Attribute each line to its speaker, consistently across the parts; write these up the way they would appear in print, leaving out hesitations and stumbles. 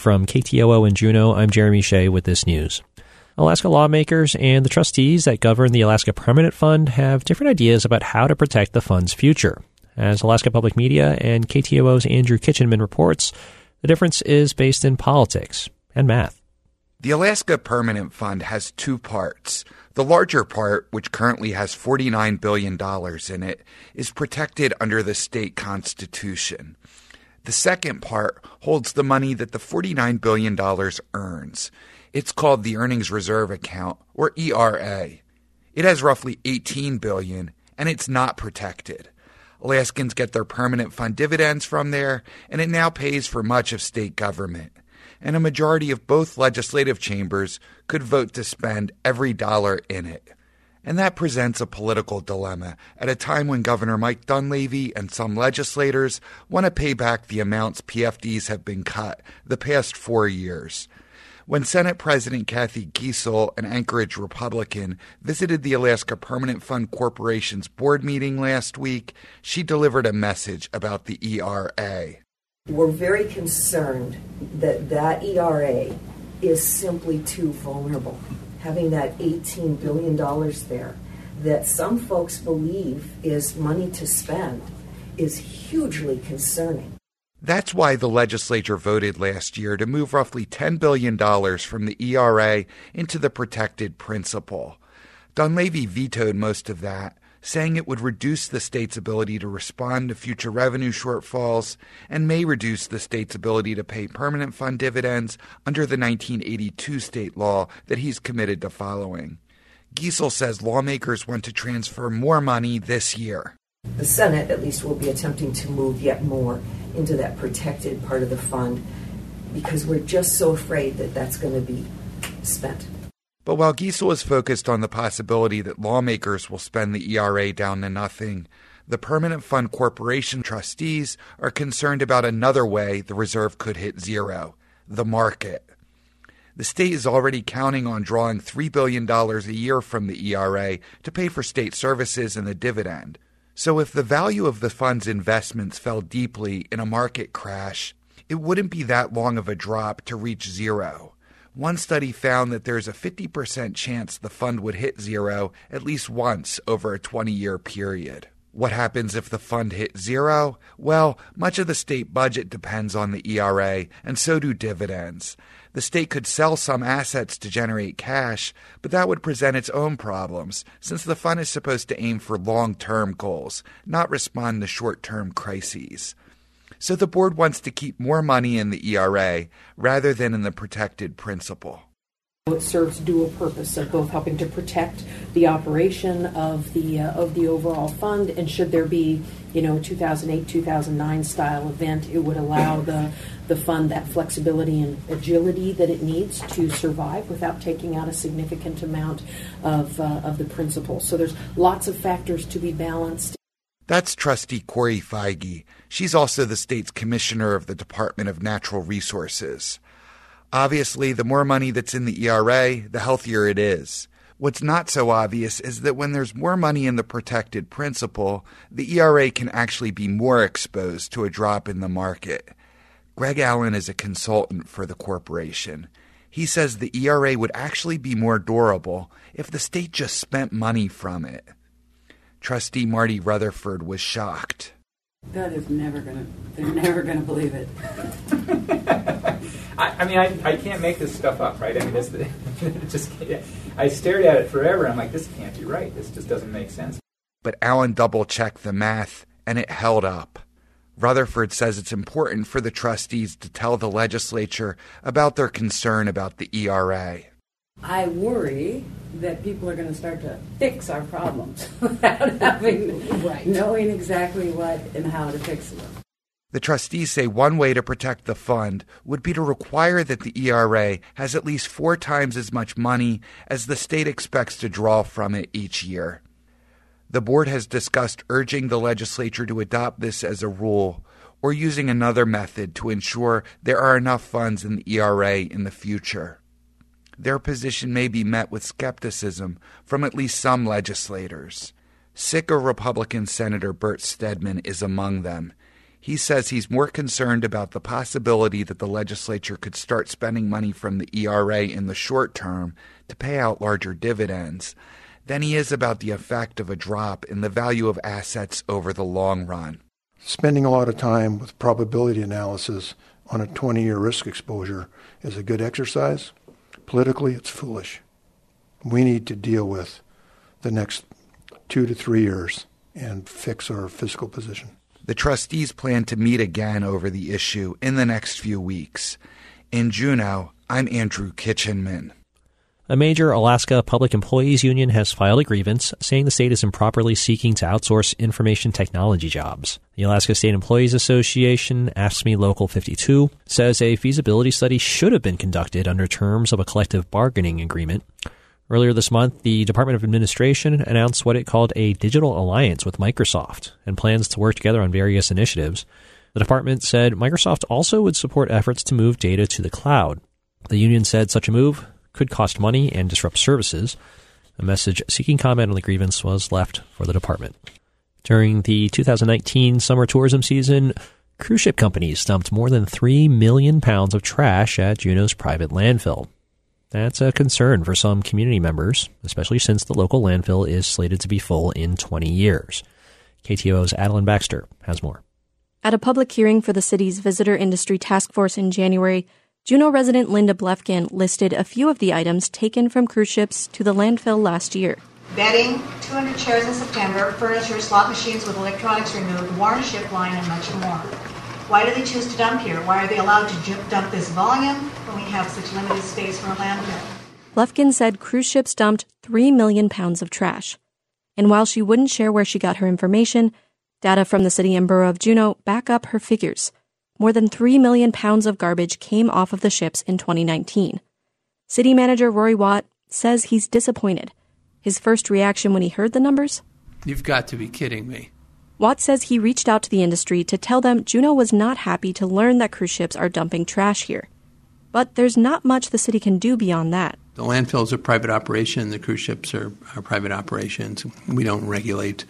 Speaker 1: From KTOO in Juneau, I'm Jeremy Shea with this news. Alaska lawmakers and the trustees that govern the Alaska Permanent Fund have different ideas about how to protect the fund's future. As Alaska Public Media and KTOO's Andrew Kitchenman reports, the difference is based in politics and math.
Speaker 2: The Alaska Permanent Fund has two parts. The larger part, which currently has $49 billion in it, is protected under the state constitution. The second part holds the money that the $49 billion earns. It's called the Earnings Reserve Account, or ERA. It has roughly $18 billion, and it's not protected. Alaskans get their permanent fund dividends from there, and it now pays for much of state government. And a majority of both legislative chambers could vote to spend every dollar in it. And that presents a political dilemma at a time when Governor Mike Dunleavy and some legislators want to pay back the amounts PFDs have been cut the past 4 years. When Senate President Kathy Giessel, an Anchorage Republican, visited the Alaska Permanent Fund Corporation's board meeting last week, she delivered a message about the ERA.
Speaker 3: We're very concerned that ERA is simply too vulnerable. Having that $18 billion there that some folks believe is money to spend is hugely concerning.
Speaker 2: That's why the legislature voted last year to move roughly $10 billion from the ERA into the protected principal. Dunleavy vetoed most of that, saying it would reduce the state's ability to respond to future revenue shortfalls and may reduce the state's ability to pay permanent fund dividends under the 1982 state law that he's committed to following. Giessel says lawmakers want to transfer more money this year.
Speaker 3: The Senate, at least, will be attempting to move yet more into that protected part of the fund because we're just so afraid that that's going to be spent.
Speaker 2: But while Giessel is focused on the possibility that lawmakers will spend the ERA down to nothing, the Permanent Fund Corporation trustees are concerned about another way the reserve could hit zero, the market. The state is already counting on drawing $3 billion a year from the ERA to pay for state services and the dividend. So if the value of the fund's investments fell deeply in a market crash, it wouldn't be that long of a drop to reach zero. One study found that there's a 50% chance the fund would hit zero at least once over a 20-year period. What happens if the fund hit zero? Well, much of the state budget depends on the ERA, and so do dividends. The state could sell some assets to generate cash, but that would present its own problems, since the fund is supposed to aim for long-term goals, not respond to short-term crises. So the board wants to keep more money in the ERA rather than in the protected principal.
Speaker 4: It serves dual purpose of both helping to protect the operation of the overall fund, and should there be, 2008, 2009 style event, it would allow the fund that flexibility and agility that it needs to survive without taking out a significant amount of the principal. So there's lots of factors to be balanced.
Speaker 2: That's Trustee Corey Feige. She's also the state's commissioner of the Department of Natural Resources. Obviously, the more money that's in the ERA, the healthier it is. What's not so obvious is that when there's more money in the protected principal, the ERA can actually be more exposed to a drop in the market. Greg Allen is a consultant for the corporation. He says the ERA would actually be more durable if the state just spent money from it. Trustee Marty Rutherford was shocked.
Speaker 5: They're never gonna believe it.
Speaker 6: I can't make this stuff up, right? I stared at it forever. I'm like, this can't be right. This just doesn't make sense.
Speaker 2: But Allen double-checked the math, and it held up. Rutherford says it's important for the trustees to tell the legislature about their concern about the ERA.
Speaker 5: I worry that people are going to start to fix our problems without knowing exactly what and how to fix them.
Speaker 2: The trustees say one way to protect the fund would be to require that the ERA has at least 4 times as much money as the state expects to draw from it each year. The board has discussed urging the legislature to adopt this as a rule or using another method to ensure there are enough funds in the ERA in the future. Their position may be met with skepticism from at least some legislators. Sitka Republican Senator Bert Stedman is among them. He says he's more concerned about the possibility that the legislature could start spending money from the ERA in the short term to pay out larger dividends than he is about the effect of a drop in the value of assets over the long run.
Speaker 7: Spending a lot of time with probability analysis on a 20-year risk exposure is a good exercise. Politically, it's foolish. We need to deal with the next 2 to 3 years and fix our fiscal position.
Speaker 2: The trustees plan to meet again over the issue in the next few weeks. In Juneau, I'm Andrew Kitchenman.
Speaker 1: A major Alaska Public Employees Union has filed a grievance saying the state is improperly seeking to outsource information technology jobs. The Alaska State Employees Association, AFSCME Local 52, says a feasibility study should have been conducted under terms of a collective bargaining agreement. Earlier this month, the Department of Administration announced what it called a digital alliance with Microsoft and plans to work together on various initiatives. The department said Microsoft also would support efforts to move data to the cloud. The union said such a move could cost money and disrupt services. A message seeking comment on the grievance was left for the department. During the 2019 summer tourism season, cruise ship companies dumped more than 3 million pounds of trash at Juneau's private landfill. That's a concern for some community members, especially since the local landfill is slated to be full in 20 years. KTO's Adeline Baxter has more.
Speaker 8: At a public hearing for the city's Visitor Industry Task Force in January, Juneau resident Linda Blefkin listed a few of the items taken from cruise ships to the landfill last year.
Speaker 9: Bedding, 200 chairs in September, furniture, slot machines with electronics removed, worn ship line, and much more. Why do they choose to dump here? Why are they allowed to dump this volume when we have such limited space for a landfill?
Speaker 8: Blefkin said cruise ships dumped 3 million pounds of trash. And while she wouldn't share where she got her information, data from the city and borough of Juneau back up her figures. More than 3 million pounds of garbage came off of the ships in 2019. City manager Rory Watt says he's disappointed. His first reaction when he heard the numbers?
Speaker 10: You've got to be kidding me.
Speaker 8: Watt says he reached out to the industry to tell them Juneau was not happy to learn that cruise ships are dumping trash here. But there's not much the city can do beyond that.
Speaker 10: The landfill is a private operation. The cruise ships are private operations. We don't regulate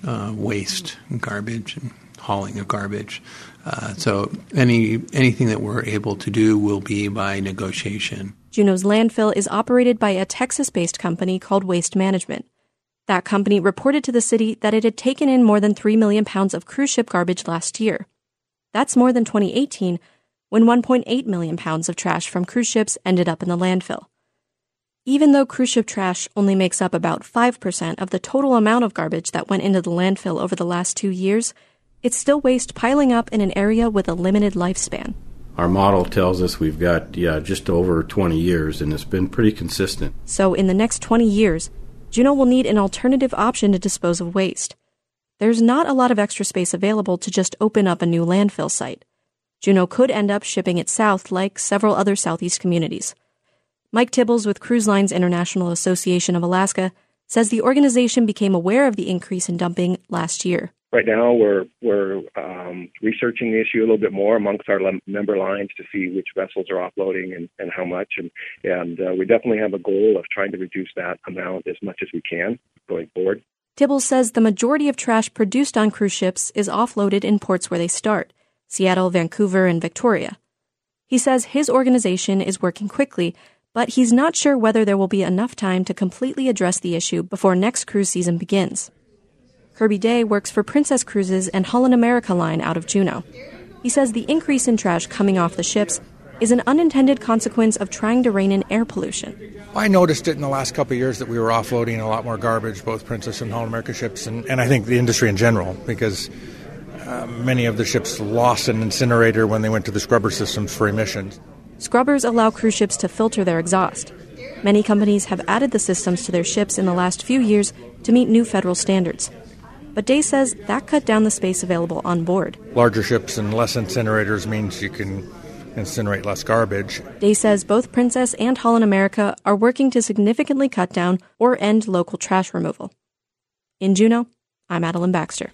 Speaker 10: waste and garbage and hauling of garbage. So anything that we're able to do will be by negotiation.
Speaker 8: Juneau's landfill is operated by a Texas-based company called Waste Management. That company reported to the city that it had taken in more than 3 million pounds of cruise ship garbage last year. That's more than 2018, when 1.8 million pounds of trash from cruise ships ended up in the landfill. Even though cruise ship trash only makes up about 5% of the total amount of garbage that went into the landfill over the last 2 years, it's still waste piling up in an area with a limited lifespan.
Speaker 11: Our model tells us we've got, just over 20 years, and it's been pretty consistent.
Speaker 8: So in the next 20 years, Juneau will need an alternative option to dispose of waste. There's not a lot of extra space available to just open up a new landfill site. Juneau could end up shipping it south like several other southeast communities. Mike Tibbles with Cruise Lines International Association of Alaska says the organization became aware of the increase in dumping last year.
Speaker 12: Right now, we're researching the issue a little bit more amongst our member lines to see which vessels are offloading and how much. And we definitely have a goal of trying to reduce that amount as much as we can going forward.
Speaker 8: Tibbles says the majority of trash produced on cruise ships is offloaded in ports where they start, Seattle, Vancouver, and Victoria. He says his organization is working quickly, but he's not sure whether there will be enough time to completely address the issue before next cruise season begins. Kirby Day works for Princess Cruises and Holland America Line out of Juneau. He says the increase in trash coming off the ships is an unintended consequence of trying to rein in air pollution.
Speaker 13: I noticed it in the last couple of years that we were offloading a lot more garbage, both Princess and Holland America ships, and I think the industry in general, because many of the ships lost an incinerator when they went to the scrubber systems for emissions.
Speaker 8: Scrubbers allow cruise ships to filter their exhaust. Many companies have added the systems to their ships in the last few years to meet new federal standards. But Day says that cut down the space available on board.
Speaker 13: Larger ships and less incinerators means you can incinerate less garbage.
Speaker 8: Day says both Princess and Holland America are working to significantly cut down or end local trash removal. In Juneau, I'm Adeline Baxter.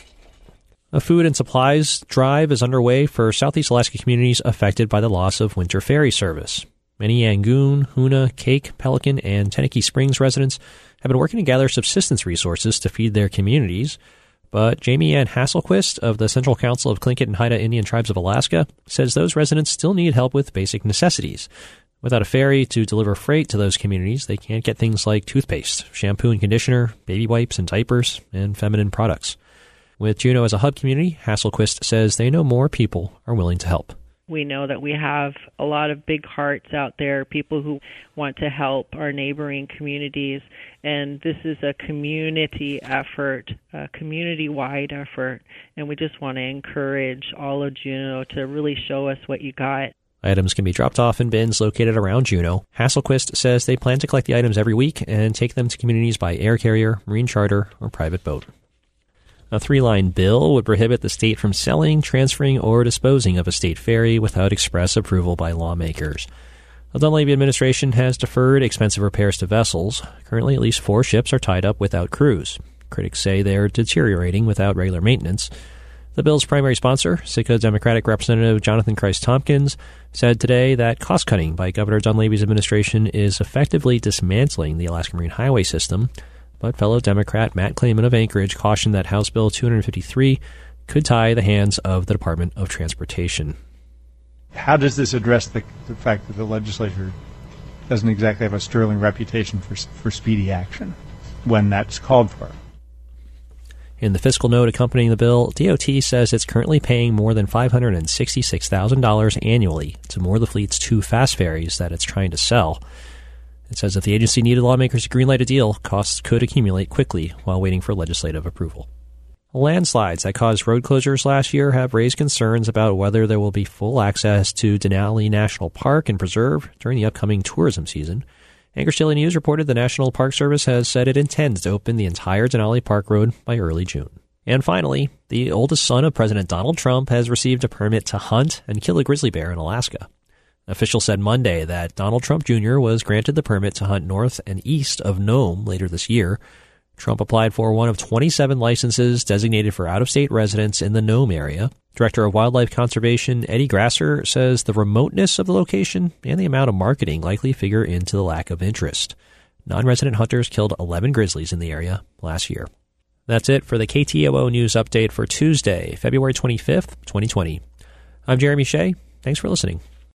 Speaker 1: A food and supplies drive is underway for Southeast Alaska communities affected by the loss of winter ferry service. Many Yangoon, Hoonah, Cake, Pelican, and Tenakee Springs residents have been working to gather subsistence resources to feed their communities. But Jamie Ann Hasselquist of the Central Council of Tlingit and Haida Indian Tribes of Alaska says those residents still need help with basic necessities. Without a ferry to deliver freight to those communities, they can't get things like toothpaste, shampoo and conditioner, baby wipes and diapers, and feminine products. With Juneau as a hub community, Hasselquist says they know more people are willing to help.
Speaker 14: We know that we have a lot of big hearts out there, people who want to help our neighboring communities, and this is a community effort, a community-wide effort, and we just want to encourage all of Juneau to really show us what you got.
Speaker 1: Items can be dropped off in bins located around Juneau. Hasselquist says they plan to collect the items every week and take them to communities by air carrier, marine charter, or private boat. A 3-line bill would prohibit the state from selling, transferring, or disposing of a state ferry without express approval by lawmakers. The Dunleavy administration has deferred expensive repairs to vessels. Currently, at least 4 ships are tied up without crews. Critics say they're deteriorating without regular maintenance. The bill's primary sponsor, Sitka Democratic Representative Jonathan Christ-Tompkins, said today that cost-cutting by Governor Dunleavy's administration is effectively dismantling the Alaska Marine Highway system. But fellow Democrat Matt Clayman of Anchorage cautioned that House Bill 253 could tie the hands of the Department of Transportation.
Speaker 15: How does this address the fact that the legislature doesn't exactly have a sterling reputation for speedy action when that's called for?
Speaker 1: In the fiscal note accompanying the bill, DOT says it's currently paying more than $566,000 annually to moor the fleet's 2 fast ferries that it's trying to sell. It says if the agency needed lawmakers to greenlight a deal, costs could accumulate quickly while waiting for legislative approval. Landslides that caused road closures last year have raised concerns about whether there will be full access to Denali National Park and Preserve during the upcoming tourism season. Anchorage Daily News reported the National Park Service has said it intends to open the entire Denali Park Road by early June. And finally, the oldest son of President Donald Trump has received a permit to hunt and kill a grizzly bear in Alaska. Officials said Monday that Donald Trump Jr. was granted the permit to hunt north and east of Nome later this year. Trump applied for one of 27 licenses designated for out-of-state residents in the Nome area. Director of Wildlife Conservation Eddie Grasser says the remoteness of the location and the amount of marketing likely figure into the lack of interest. Non-resident hunters killed 11 grizzlies in the area last year. That's it for the KTOO News Update for Tuesday, February 25th, 2020. I'm Jeremy Shea. Thanks for listening.